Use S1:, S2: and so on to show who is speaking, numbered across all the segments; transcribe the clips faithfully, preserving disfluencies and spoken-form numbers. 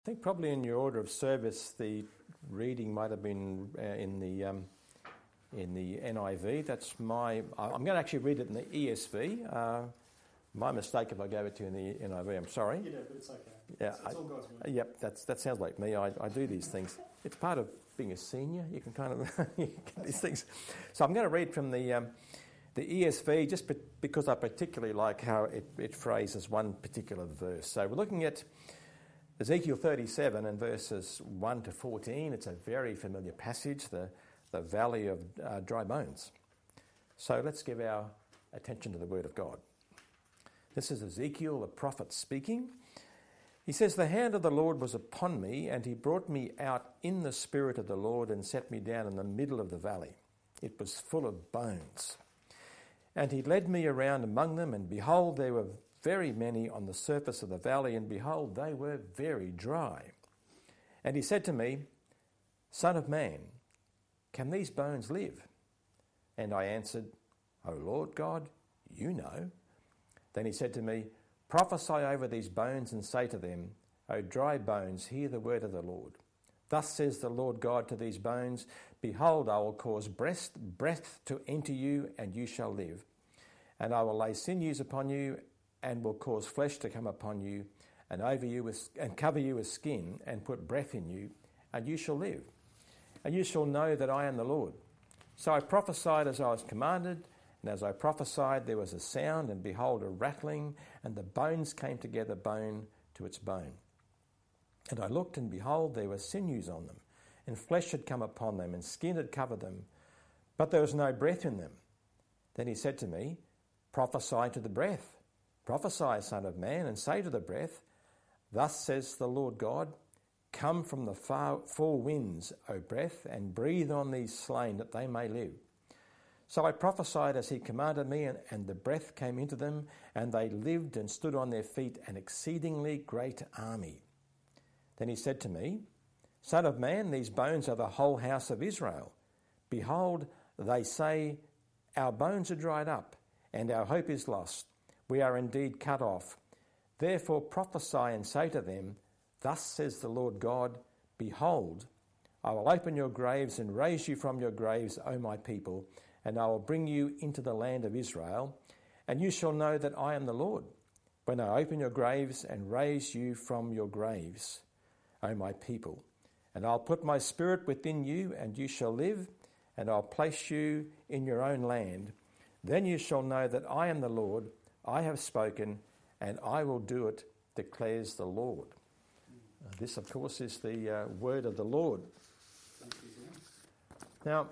S1: I think probably in your order of service, the reading might have been uh, in the um, in the N I V. That's my. I'm going to actually read it in the E S V. Uh, my mistake if I gave it to you in the N I V. I'm sorry.
S2: You know, but it's okay.
S1: Yeah,
S2: it's, it's all God's word.
S1: Yep, that's that sounds like me. I, I do these things. It's part of being a senior. You can kind of you can get these things. So I'm going to read from the um, the E S V just because I particularly like how it, it phrases one particular verse. So we're looking at Ezekiel thirty-seven and verses one to fourteen. It's a very familiar passage, the, the valley of uh, dry bones. So let's give our attention to the word of God. This is Ezekiel, the prophet, speaking. He says, "The hand of the Lord was upon me, and he brought me out in the spirit of the Lord and set me down in the middle of the valley. It was full of bones. And he led me around among them, and behold, there were very many on the surface of the valley, and behold, they were very dry. And he said to me, Son of man, can these bones live? And I answered, O Lord God, you know. Then he said to me, Prophesy over these bones and say to them, O dry bones, hear the word of the Lord. Thus says the Lord God to these bones, Behold, I will cause breath, breath to enter you, and you shall live. And I will lay sinews upon you, and will cause flesh to come upon you, and over you with, and cover you with skin, and put breath in you, and you shall live. And you shall know that I am the Lord. So I prophesied as I was commanded, and as I prophesied there was a sound, and behold, a rattling, and the bones came together, bone to its bone. And I looked, and behold, there were sinews on them, and flesh had come upon them, and skin had covered them, but there was no breath in them. Then he said to me, Prophesy to the breath. Prophesy, Son of man, and say to the breath, Thus says the Lord God, Come from the far, four winds, O breath, and breathe on these slain, that they may live. So I prophesied as he commanded me, and, and the breath came into them, and they lived and stood on their feet, an exceedingly great army. Then he said to me, Son of man, these bones are the whole house of Israel. Behold, they say, Our bones are dried up, and our hope is lost. We are indeed cut off. Therefore prophesy and say to them, Thus says the Lord God, Behold, I will open your graves and raise you from your graves, O my people, and I will bring you into the land of Israel, and you shall know that I am the Lord, when I open your graves and raise you from your graves, O my people. And I'll put my spirit within you, and you shall live, and I'll place you in your own land. Then you shall know that I am the Lord, I have spoken, and I will do it, declares the Lord." Uh, this, of course, is the uh, word of the Lord. Now,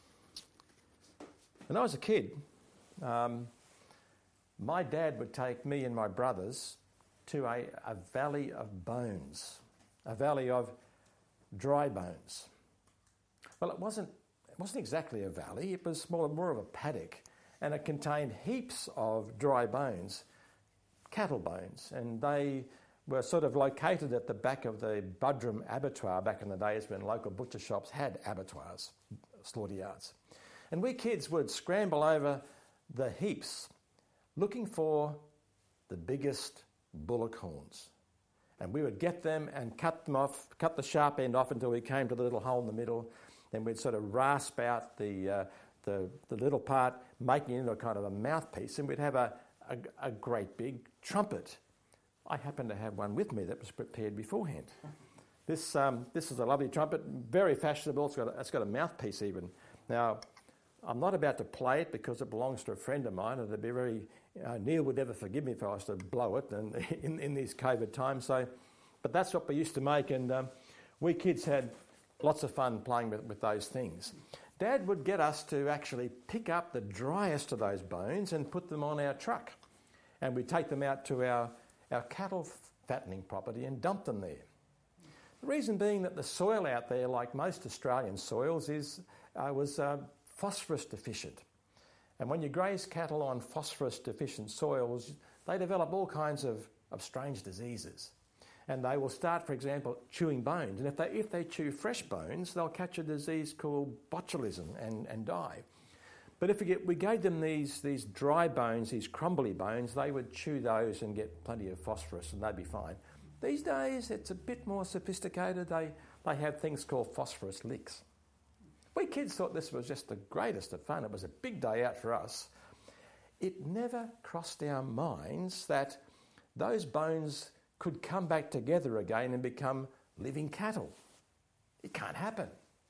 S1: when I was a kid, um, my dad would take me and my brothers to a, a valley of bones, a valley of dry bones. Well, it wasn't, it wasn't exactly a valley, it was more, more of a paddock. And it contained heaps of dry bones, cattle bones, and they were sort of located at the back of the Buderim abattoir back in the days when local butcher shops had abattoirs, slaughter yards. And we kids would scramble over the heaps looking for the biggest bullock horns. And we would get them and cut them off, cut the sharp end off until we came to the little hole in the middle. Then we'd sort of rasp out the... Uh, The, the little part, making it into a kind of a mouthpiece, and we'd have a, a, a great big trumpet. I happen to have one with me that was prepared beforehand. This um, this is a lovely trumpet, very fashionable. It's got a, it's got a mouthpiece even. Now, I'm not about to play it because it belongs to a friend of mine, and it'd be very uh, Neil would never forgive me if I was to blow it, and in, in these COVID times. So, but that's what we used to make, and um, we kids had lots of fun playing with, with those things. Dad would get us to actually pick up the driest of those bones and put them on our truck. And we'd take them out to our, our cattle fattening property and dump them there. The reason being that the soil out there, like most Australian soils, is uh, was uh, phosphorus deficient. And when you graze cattle on phosphorus deficient soils, they develop all kinds of, of strange diseases. And they will start, for example, chewing bones. And if they if they chew fresh bones, they'll catch a disease called botulism and, and die. But if we, get, we gave them these, these dry bones, these crumbly bones, they would chew those and get plenty of phosphorus and they'd be fine. These days, it's a bit more sophisticated. They, they have things called phosphorus licks. We kids thought this was just the greatest of fun. It was a big day out for us. It never crossed our minds that those bones could come back together again and become living cattle. It can't happen.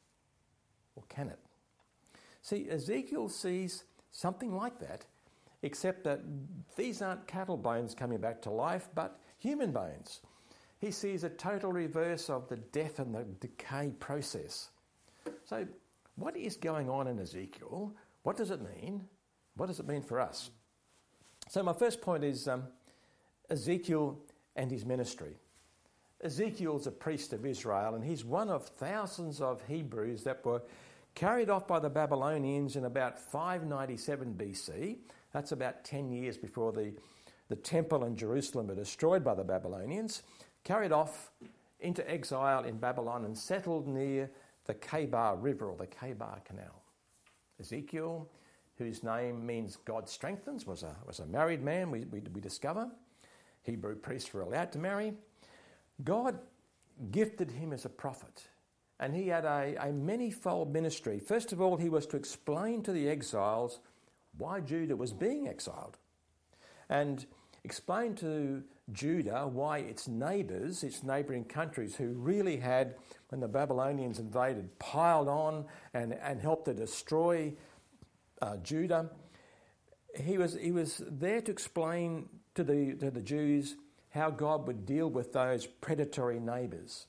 S1: Or can it? See, Ezekiel sees something like that, except that these aren't cattle bones coming back to life, but human bones. He sees a total reverse of the death and the decay process. So, what is going on in Ezekiel? What does it mean? What does it mean for us? So my first point is um, Ezekiel and his ministry. Ezekiel's a priest of Israel, and he's one of thousands of Hebrews that were carried off by the Babylonians in about five ninety-seven B C. That's about ten years before the, the temple in Jerusalem were destroyed by the Babylonians, carried off into exile in Babylon and settled near the Kebar River or the Kebar Canal. Ezekiel, whose name means God strengthens, was a, was a married man, we, we, we discover. Hebrew priests were allowed to marry. God gifted him as a prophet, and he had a, a many-fold ministry. First of all, he was to explain to the exiles why Judah was being exiled, and explain to Judah why its neighbours, its neighbouring countries who really had, when the Babylonians invaded, piled on and, and helped to destroy uh, Judah. He was, he was there to explain to the, to the Jews how God would deal with those predatory neighbours.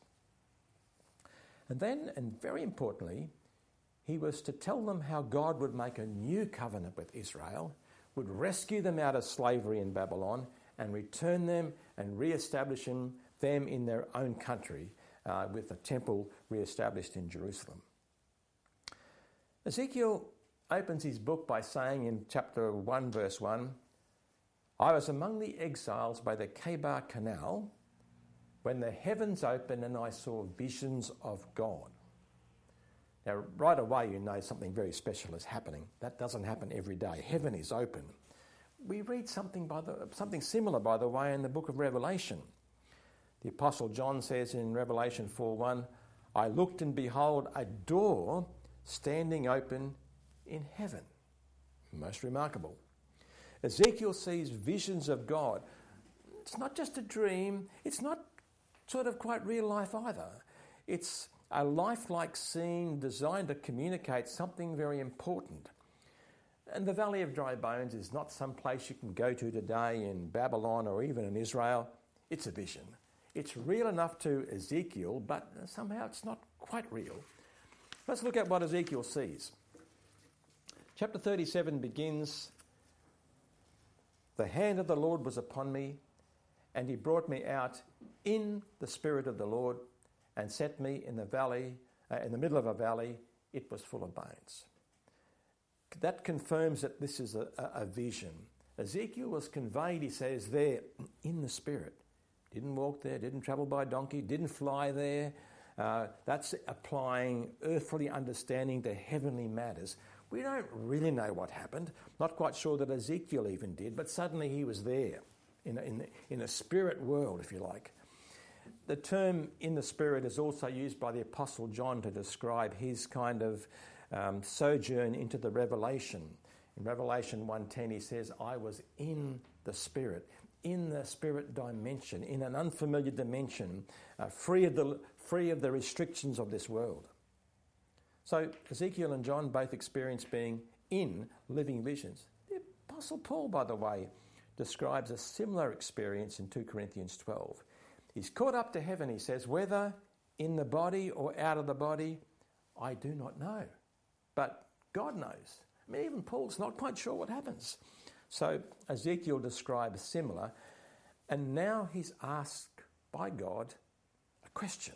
S1: And then, and very importantly, he was to tell them how God would make a new covenant with Israel, would rescue them out of slavery in Babylon and return them and re-establish them in their own country uh, with the temple re-established in Jerusalem. Ezekiel opens his book by saying in chapter one, verse one, I was among the exiles by the Kebar Canal when the heavens opened and I saw visions of God. Now, right away you know something very special is happening. That doesn't happen every day. Heaven is open. We read something by the, something similar, by the way, in the book of Revelation. The Apostle John says in Revelation four one, I looked and behold a door standing open in heaven. Most remarkable. Ezekiel sees visions of God. It's not just a dream. It's not sort of quite real life either. It's a lifelike scene designed to communicate something very important. And the Valley of Dry Bones is not some place you can go to today in Babylon or even in Israel. It's a vision. It's real enough to Ezekiel, but somehow it's not quite real. Let's look at what Ezekiel sees. Chapter thirty-seven begins, the hand of the Lord was upon me, and he brought me out in the spirit of the Lord and set me in the valley, uh, in the middle of a valley. It was full of bones. That confirms that this is a, a, a vision. Ezekiel was conveyed, he says, there in the spirit. Didn't walk there, didn't travel by donkey, didn't fly there. Uh, that's applying earthly understanding to heavenly matters. We don't really know what happened. Not quite sure that Ezekiel even did, but suddenly he was there in a, in, the, in a spirit world, if you like. The term in the spirit is also used by the Apostle John to describe his kind of um, sojourn into the revelation. In Revelation one ten he says, I was in the spirit, in the spirit dimension, in an unfamiliar dimension, uh, free of the free of the restrictions of this world. So Ezekiel and John both experience being in living visions. The Apostle Paul, by the way, describes a similar experience in two Corinthians twelve. He's caught up to heaven, he says, whether in the body or out of the body, I do not know. But God knows. I mean, even Paul's not quite sure what happens. So Ezekiel describes similar, and now he's asked by God a question.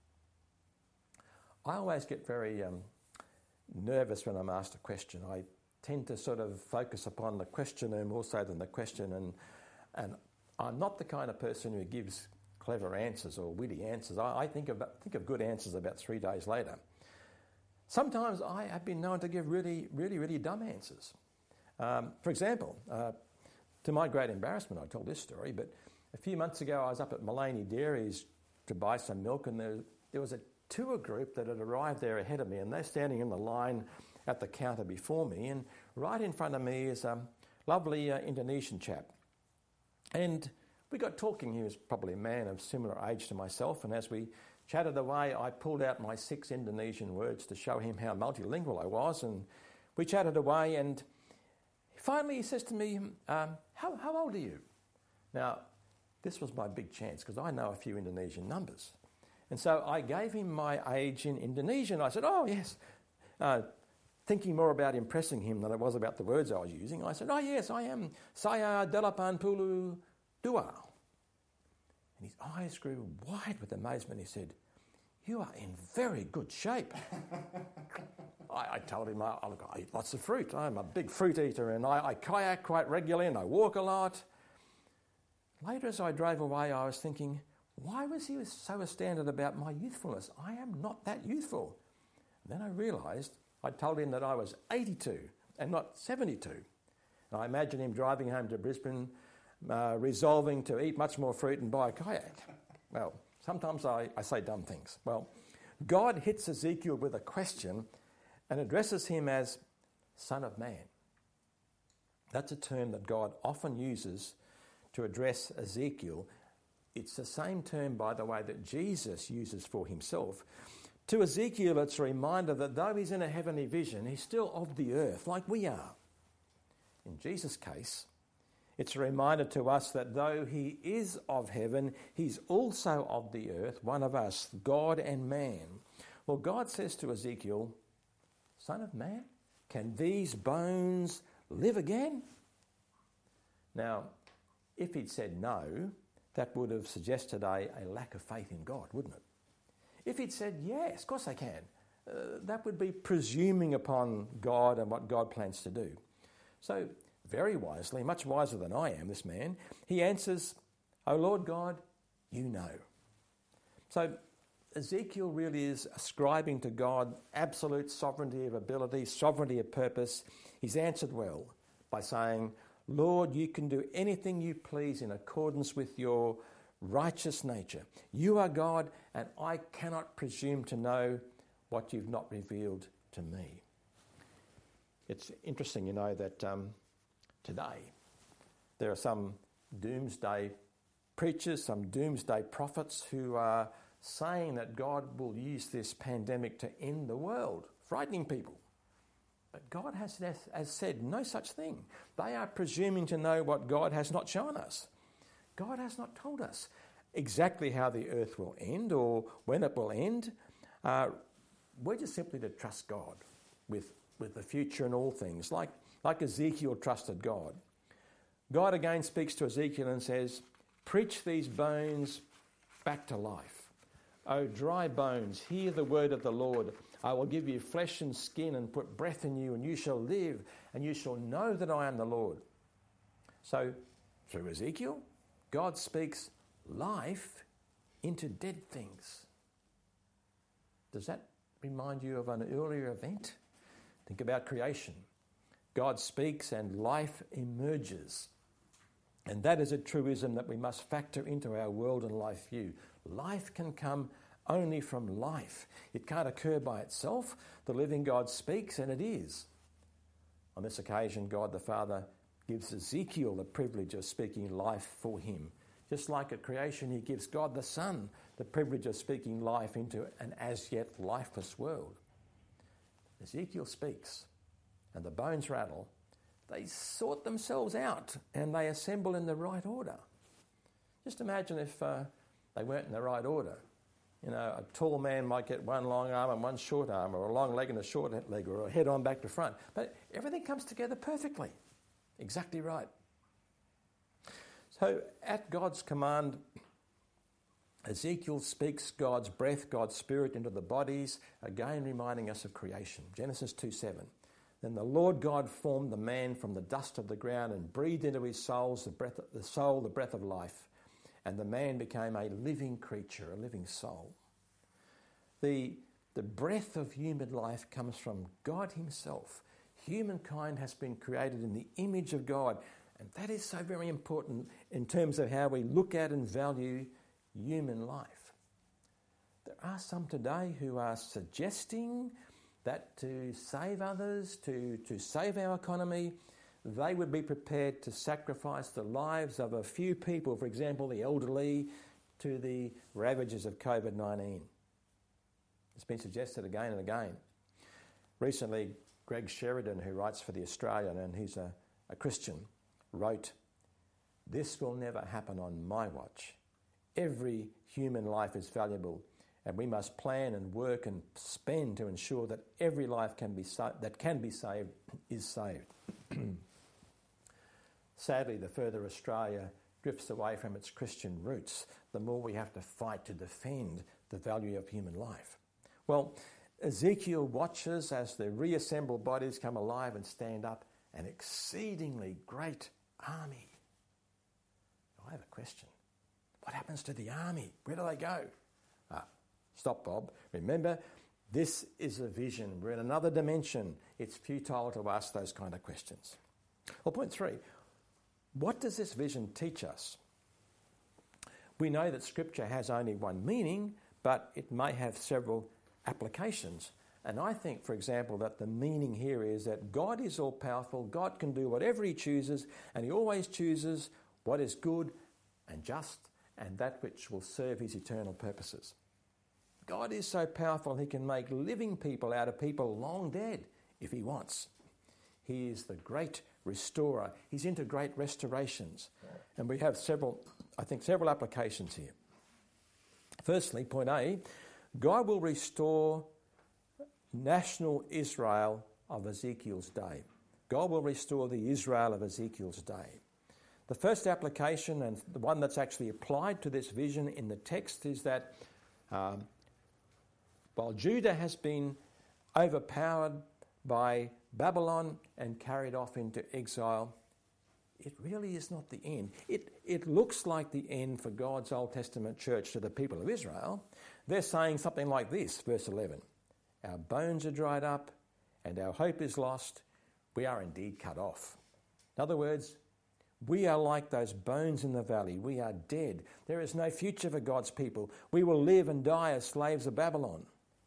S1: I always get very um, nervous when I'm asked a question. I tend to sort of focus upon the questioner more so than the question, and and I'm not the kind of person who gives clever answers or witty answers. I, I think of think of good answers about three days later. Sometimes I have been known to give really, really, really dumb answers. Um, for example, uh, to my great embarrassment, I told this story, but A few months ago, I was up at Mullaney Dairies to buy some milk, and there, there was a tour group that had arrived there ahead of me, and they're standing in the line at the counter before me, and right in front of me is a lovely uh, Indonesian chap. And we got talking. He was probably a man of similar age to myself, and as we chatted away, I pulled out my six Indonesian words to show him how multilingual I was, and we chatted away, and finally he says to me, um, how, how old are you? Now, this was my big chance, because I know a few Indonesian numbers. And so I gave him my age in Indonesian. I said, oh, yes. Uh, thinking more about impressing him than it was about the words I was using, I said, oh, yes, I am. Saya delapan puluh dua. And his eyes grew wide with amazement. He said, you are in very good shape. I, I told him, I, I eat lots of fruit. I'm a big fruit eater, and I, I kayak quite regularly, and I walk a lot. Later, as I drove away, I was thinking, why was he so astounded about my youthfulness? I am not that youthful. And then I realised I told him that I was eighty-two and not seventy-two. And I imagine him driving home to Brisbane, uh, resolving to eat much more fruit and buy a kayak. Well, sometimes I, I say dumb things. Well, God hits Ezekiel with a question and addresses him as Son of Man. That's a term that God often uses to address Ezekiel. It's the same term, by the way, that Jesus uses for himself. To Ezekiel, it's a reminder that though he's in a heavenly vision, he's still of the earth, like we are. In Jesus' case, it's a reminder to us that though he is of heaven, he's also of the earth, one of us, God and man. Well, God says to Ezekiel, Son of man, can these bones live again? Now, if he'd said no, that would have suggested a, a lack of faith in God, wouldn't it? If he'd said yes, of course they can, uh, that would be presuming upon God and what God plans to do. So, very wisely, much wiser than I am, this man, he answers, O Lord God, you know. So, Ezekiel really is ascribing to God absolute sovereignty of ability, sovereignty of purpose. He's answered well by saying, Lord, you can do anything you please in accordance with your righteous nature. You are God, and I cannot presume to know what you've not revealed to me. It's interesting, you know, that um, today there are some doomsday preachers, some doomsday prophets who are saying that God will use this pandemic to end the world, frightening people. But God has, has said no such thing. They are presuming to know what God has not shown us. God has not told us exactly how the earth will end or when it will end. Uh, we're just simply to trust God with, with the future and all things, like, like Ezekiel trusted God. God again speaks to Ezekiel and says, preach these bones back to life. O dry bones, hear the word of the Lord. I will give you flesh and skin and put breath in you, and you shall live, and you shall know that I am the Lord. So, through Ezekiel, God speaks life into dead things. Does that remind you of an earlier event? Think about creation. God speaks and life emerges. And that is a truism that we must factor into our world and life view. Life can come only from life. It can't occur by itself. The living God speaks, and it is. On this occasion, God the Father gives Ezekiel the privilege of speaking life for him. Just like at creation, he gives God the Son the privilege of speaking life into an as yet lifeless world. Ezekiel speaks, and the bones rattle. They sort themselves out, and they assemble in the right order. Just imagine if uh, they weren't in the right order. You know, a tall man might get one long arm and one short arm, or a long leg and a short leg, or a head on back to front. But everything comes together perfectly. Exactly right. So, at God's command, Ezekiel speaks God's breath, God's spirit into the bodies, again reminding us of creation. Genesis two seven. Then the Lord God formed the man from the dust of the ground and breathed into his souls the breath, the soul, the breath of life. And the man became a living creature, a living soul. The, the breath of human life comes from God himself. Humankind has been created in the image of God, And that is so very important in terms of how we look at and value human life. There are some today who are suggesting that to save others, to, to save our economy, they would be prepared to sacrifice the lives of a few people, for example, the elderly, to the ravages of COVID nineteen. It's been suggested again and again. Recently, Greg Sheridan, who writes for The Australian, and he's a, a Christian, wrote, "This will never happen on my watch. Every human life is valuable, and we must plan and work and spend to ensure that every life can be sa- that can be saved is saved." Sadly, the further Australia drifts away from its Christian roots, the more we have to fight to defend the value of human life. Well, Ezekiel watches as the reassembled bodies come alive and stand up, an exceedingly great army. I have a question. What happens to the army? Where do they go? Ah, stop, Bob. Remember, this is a vision. We're in another dimension. It's futile to ask those kind of questions. Well, point three. What does this vision teach us? We know that Scripture has only one meaning, but it may have several applications. And I think, for example, that the meaning here is that God is all-powerful, God can do whatever he chooses, and he always chooses what is good and just and that which will serve his eternal purposes. God is so powerful he can make living people out of people long dead if he wants. He is the great restorer. He's into great restorations. And we have several, I think, several applications here. Firstly, point A, God will restore national Israel of Ezekiel's day. God will restore the Israel of Ezekiel's day. The first application, and the one that's actually applied to this vision in the text, is that um, while Judah has been overpowered by Babylon and carried off into exile, it really is not the end. It, it looks like the end for God's Old Testament church to the people of Israel. They're saying something like this, verse eleven. Our bones are dried up and our hope is lost. We are indeed cut off. In other words, we are like those bones in the valley. We are dead. There is no future for God's people. We will live and die as slaves of Babylon.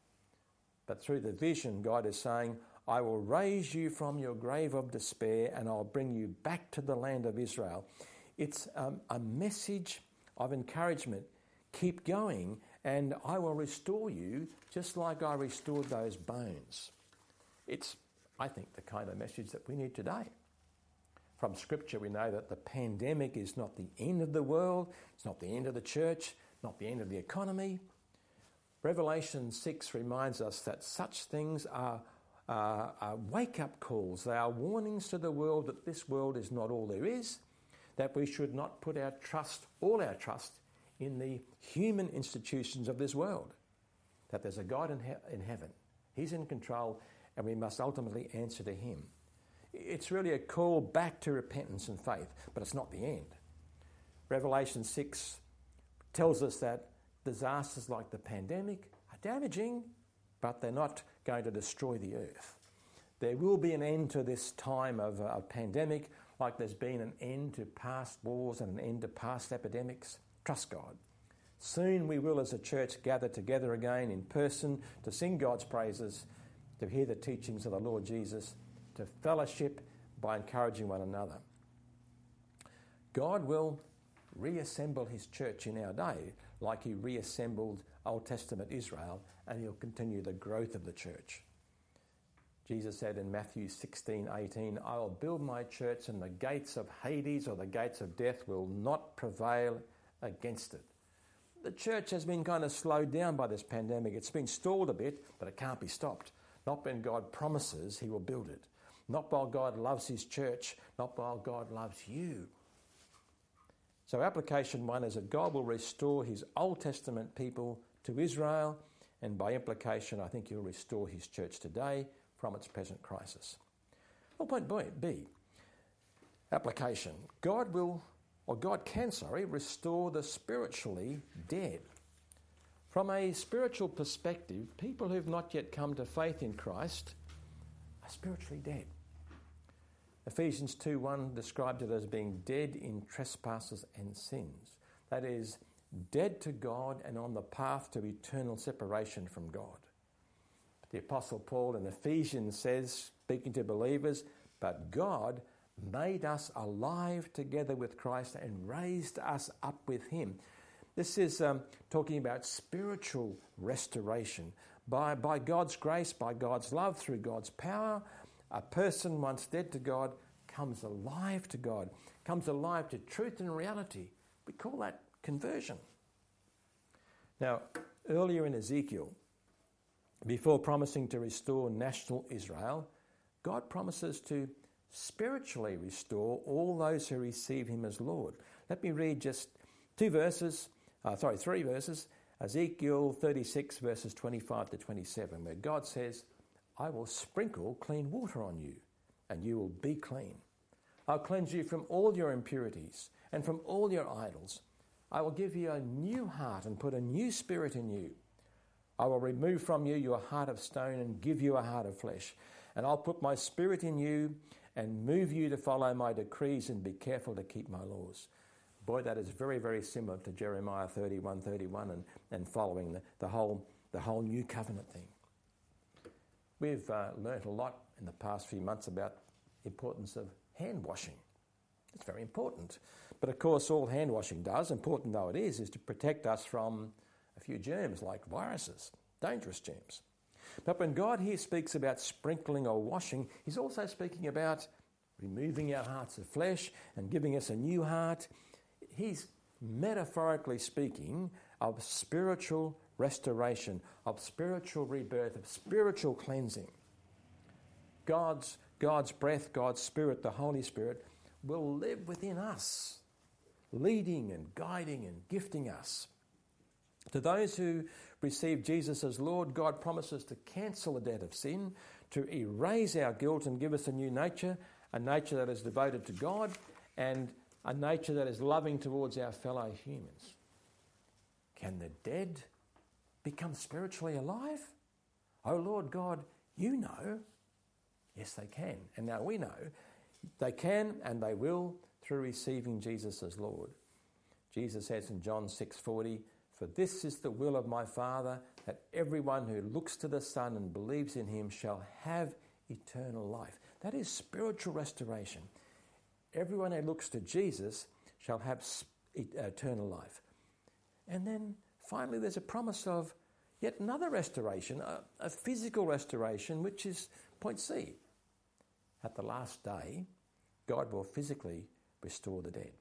S1: But through the vision, God is saying, I will raise you from your grave of despair and I'll bring you back to the land of Israel. It's um, a message of encouragement. Keep going and I will restore you just like I restored those bones. It's, I think, the kind of message that we need today. From Scripture, we know that the pandemic is not the end of the world, it's not the end of the church, not the end of the economy. Revelation six reminds us that such things are, uh, are wake-up calls. They are warnings to the world that this world is not all there is, that we should not put our trust, all our trust, in the human institutions of this world, that there's a God in, he- in heaven. He's in control and we must ultimately answer to him. It's really a call back to repentance and faith, but it's not the end. Revelation six tells us that disasters like the pandemic are damaging, but they're not going to destroy the earth. There will be an end to this time of a pandemic, like there's been an end to past wars and an end to past epidemics. Trust God. Soon we will, as a church, gather together again in person to sing God's praises, to hear the teachings of the Lord Jesus, to fellowship by encouraging one another. God will reassemble his church in our day like he reassembled Old Testament Israel, and he'll continue the growth of the church. Jesus said in Matthew sixteen eighteen, I will build my church and the gates of Hades or the gates of death will not prevail against it. The church has been kind of slowed down by this pandemic. It's been stalled a bit, but it can't be stopped. Not when God promises he will build it. Not while God loves his church, not while God loves you. So application one is that God will restore his Old Testament people to Israel, and by implication, I think he'll restore his church today from its present crisis. Well, point B, application. God will, or God can, sorry, restore the spiritually dead. From a spiritual perspective, people who've not yet come to faith in Christ are spiritually dead. Ephesians two one described it as being dead in trespasses and sins. That is, dead to God and on the path to eternal separation from God. The Apostle Paul in Ephesians says, speaking to believers, but God made us alive together with Christ and raised us up with him. This is um, talking about spiritual restoration. By, by God's grace, by God's love, through God's power, a person once dead to God comes alive to God, comes alive to truth and reality. We call that conversion. Now, earlier in Ezekiel, before promising to restore national Israel, God promises to spiritually restore all those who receive him as Lord. Let me read just two verses, uh, sorry, three verses. Ezekiel thirty-six, verses twenty-five to twenty-seven, where God says, I will sprinkle clean water on you, and you will be clean. I'll cleanse you from all your impurities and from all your idols. I will give you a new heart and put a new spirit in you. I will remove from you your heart of stone and give you a heart of flesh. And I'll put my spirit in you and move you to follow my decrees and be careful to keep my laws. Boy, that is very, very similar to Jeremiah thirty-one, thirty-one and, and following the, the, whole, the whole new covenant thing. We've uh, learnt a lot in the past few months about the importance of hand washing. It's very important. But of course, all hand washing does, important though it is, is to protect us from a few germs like viruses, dangerous germs. But when God here speaks about sprinkling or washing, he's also speaking about removing our hearts of flesh and giving us a new heart. He's metaphorically speaking of spiritual restoration, of spiritual rebirth, of spiritual cleansing. God's, God's breath, God's Spirit, the Holy Spirit, will live within us, leading and guiding and gifting us. To those who receive Jesus as Lord, God promises to cancel the debt of sin, to erase our guilt and give us a new nature, a nature that is devoted to God and a nature that is loving towards our fellow humans. Can the dead become spiritually alive? Oh Lord God, you know. Yes, they can. And now we know they can and they will through receiving Jesus as Lord. Jesus says in John six forty, for this is the will of my Father, that everyone who looks to the Son and believes in him shall have eternal life. That is spiritual restoration. Everyone who looks to Jesus shall have eternal life. And then finally there's a promise of yet another restoration, a, a physical restoration, which is point C. At the last day, God will physically restore the dead.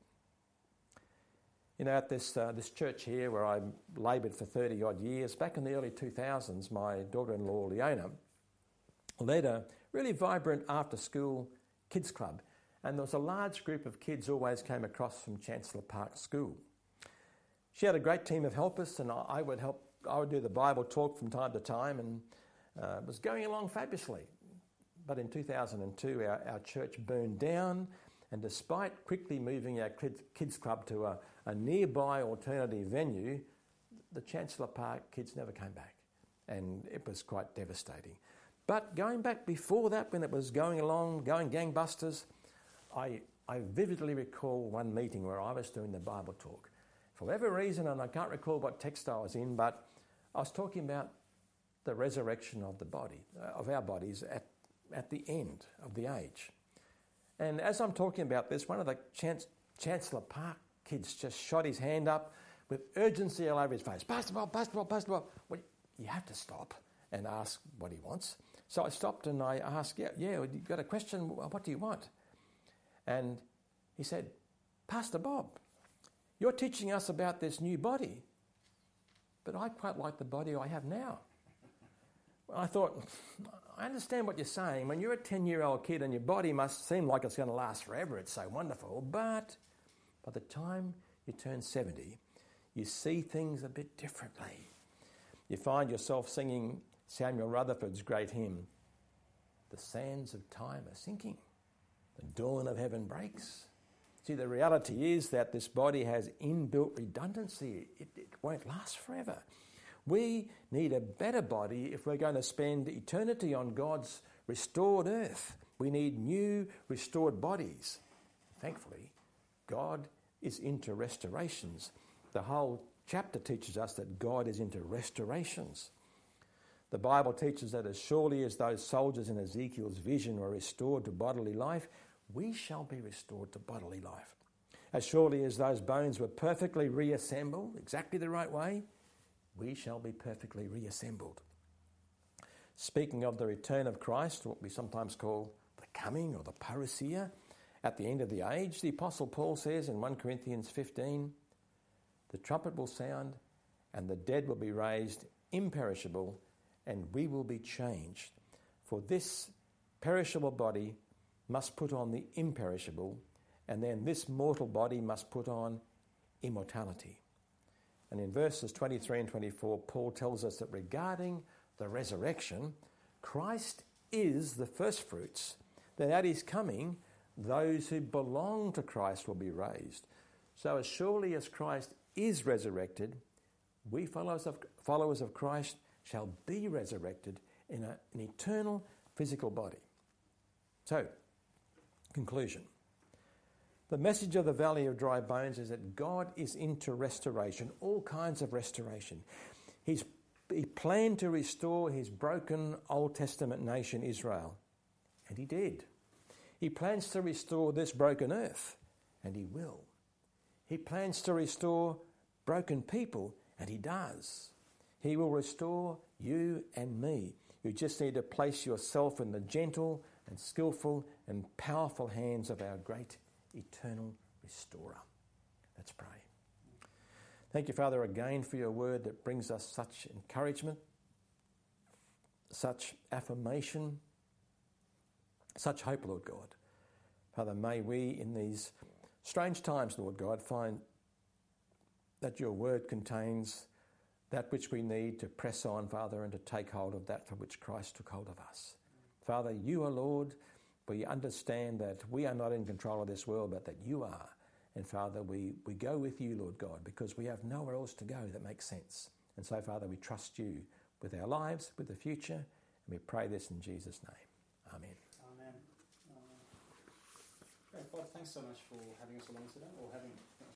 S1: You know, at this uh, this church here where I laboured for thirty odd years, back in the early two thousands, my daughter-in-law Leona led a really vibrant after-school kids club, and there was a large group of kids always came across from Chancellor Park School. She had a great team of helpers, and I would help. I would do the Bible talk from time to time, and uh, it was going along fabulously. But in two thousand two, our, our church burned down, and despite quickly moving our kids club to a, a nearby alternative venue, the Chancellor Park kids never came back, and it was quite devastating. But going back before that, when it was going along, going gangbusters, I, I vividly recall one meeting where I was doing the Bible talk. For whatever reason, and I can't recall what text I was in, but I was talking about the resurrection of the body, uh, of our bodies at, at the end of the age. And as I'm talking about this, one of the Chan- Chancellor Park kids just shot his hand up with urgency all over his face. Pastor Bob, Pastor Bob, Pastor Bob. Well, you have to stop and ask what he wants. So I stopped and I asked, yeah, yeah, you got a question? What do you want? And he said, Pastor Bob, you're teaching us about this new body, but I quite like the body I have now. I thought, I understand what you're saying. When you're a ten-year-old kid and your body must seem like it's going to last forever, it's so wonderful. But by the time you turn seventy, you see things a bit differently. You find yourself singing Samuel Rutherford's great hymn, the sands of time are sinking, the dawn of heaven breaks. See, the reality is that this body has inbuilt redundancy. It, it won't last forever. We need a better body if we're going to spend eternity on God's restored earth We need new, restored bodies. Thankfully, God is into restorations. The whole chapter teaches us that God is into restorations. The Bible teaches that as surely as those soldiers in Ezekiel's vision were restored to bodily life, we shall be restored to bodily life. As surely as those bones were perfectly reassembled, exactly the right way, we shall be perfectly reassembled. Speaking of the return of Christ, what we sometimes call the coming or the parousia, at the end of the age, the Apostle Paul says in First Corinthians fifteen, the trumpet will sound and the dead will be raised imperishable, and we will be changed. For this perishable body must put on the imperishable, and then this mortal body must put on immortality. And in verses twenty-three and twenty-four, Paul tells us that regarding the resurrection, Christ is the firstfruits, that at his coming, those who belong to Christ will be raised. So as surely as Christ is resurrected, we followers of, followers of Christ shall be resurrected in a, an eternal physical body. So, conclusion. The message of the Valley of Dry Bones is that God is into restoration, all kinds of restoration. He's, he planned to restore his broken Old Testament nation Israel, and he did. He plans to restore this broken earth, and he will. He plans to restore broken people, and he does. He will restore you and me. You just need to place yourself in the gentle and skillful and powerful hands of our great eternal restorer. Let's pray. Thank you, Father, again for your word that brings us such encouragement, such affirmation, such hope, Lord God. Father, may we in these strange times, Lord God, find that your word contains that which we need to press on, Father, and to take hold of that for which Christ took hold of us. Father, you are Lord. We understand that we are not in control of this world, but that you are. And Father, we, we go with you, Lord God, because we have nowhere else to go that makes sense. And so, Father, we trust you with our lives, with the future, and we pray this in Jesus' name. Amen.
S2: Amen. Amen. Great, Bob, thanks so much for having us along today, or having